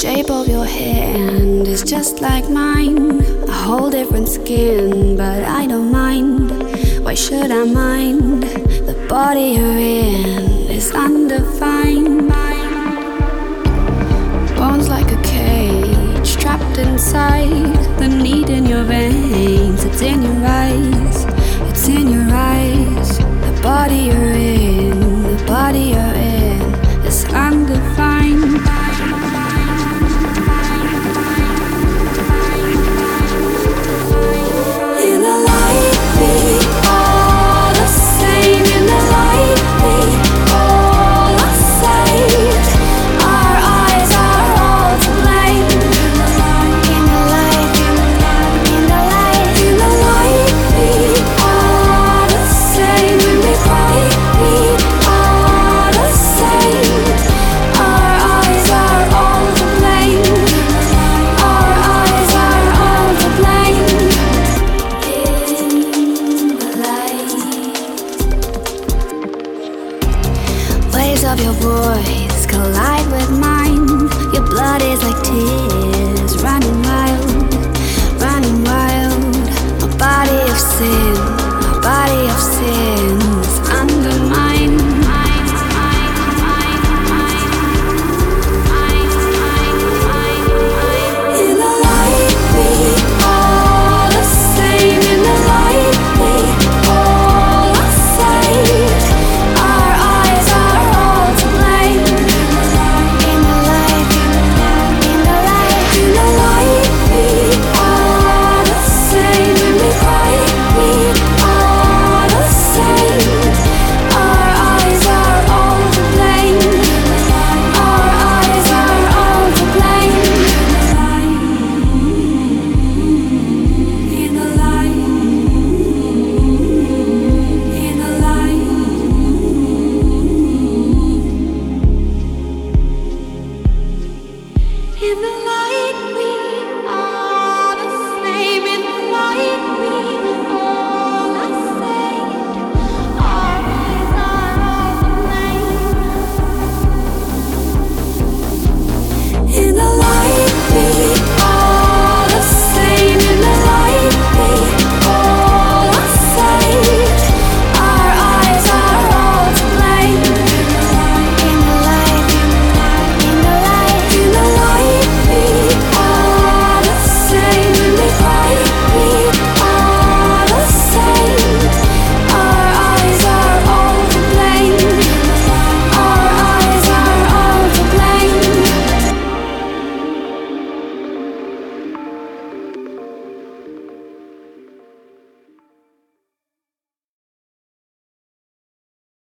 shape of your hand is just like mine. A whole different skin, but I don't mind. Why should I mind? The body you're in is undefined. Bones like a cage, trapped inside. The need in your veins, it's in your eyes. It's in your eyes. The body you're in, the body you're in is undefined. In the light, we all the same. In the light, we all the same. Our eyes are all to blame. In the light, in the light, in the light, in the light, we all the same. When we cry, we all the same. Our eyes are all to blame. Our eyes are all to blame. Waves of your voice collide with mine. Your blood is like